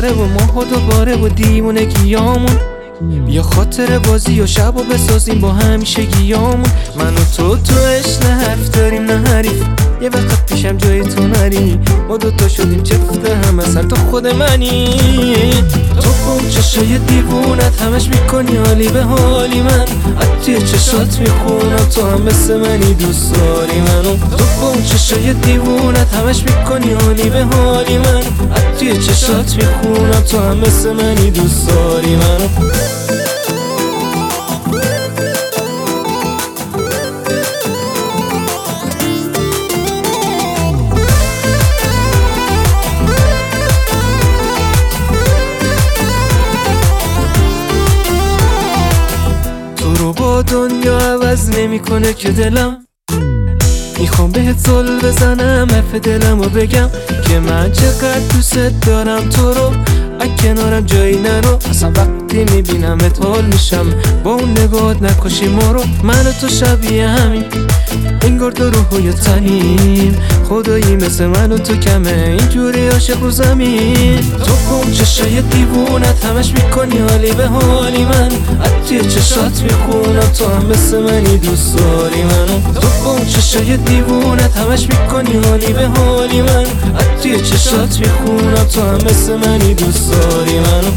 ستاره و ماه و دوباره و دیوونگیامون. بیا خاطر بازی و شب و بسازیم با همیشگیامون. من و تو عشق نه حرف داریم نه حریف، یه وقت پیشم جای تو نری. ما دوتا شدیم چفت هم اصلا تو خود منی. تو با اون چشای دیوونت همش میکنی حالی به حالی. من از توی چشات میخونم تو هم مثل منی دوست داری منو. تو با اون چشای دیوونت همش میکنی حالی به حالی. من از توی چشات میخونم تو هم مثل منی دوست داری منو. با دنیا عوض نمیکنه که دلم، میخوام بهت زل بزنم حرف دلم و بگم که من چقدر دوست دارم تو رو. از کنارم جایی نرو، اصلا وقتی میبینمت حال میشم. با اون نگاهت نکشی ما رو. من و تو شبیه همین، انگار دو روح و تنیم. خدایی مثل من و تو کمه اینجوری عاشق رو زمین. تو با اون چشای دیوونت همش میکنی حالی به حالی. من از توی چشات میخونم تو هم مثل منی دوست داری منو. تو با اون چشای دیوونت همش میکنی حالی به حالی. من از توی چشات میخونم تو هم مثل منی دوست داری منو.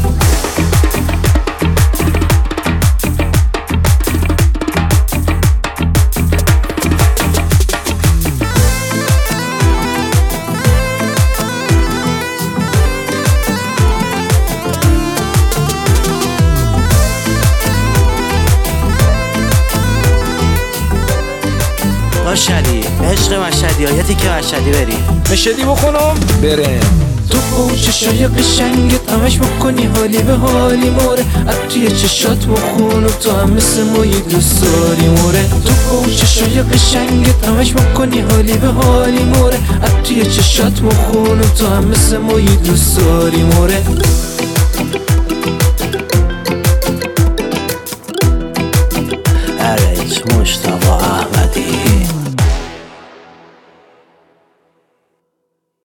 مشهدی عشق مشهدی آیتی که مشهدی بریم مشهدی بخونم برم. تو با اون چشای قشنگت همش بکنی حالی به حالی موره. از توی چشات بخونم تو هم مثل مایی دوست داری موره. تو با اون چشای قشنگت همش بکنی حالی به حالی موره. از توی چشات بخونم تو هم مثل مایی دوست داری موره.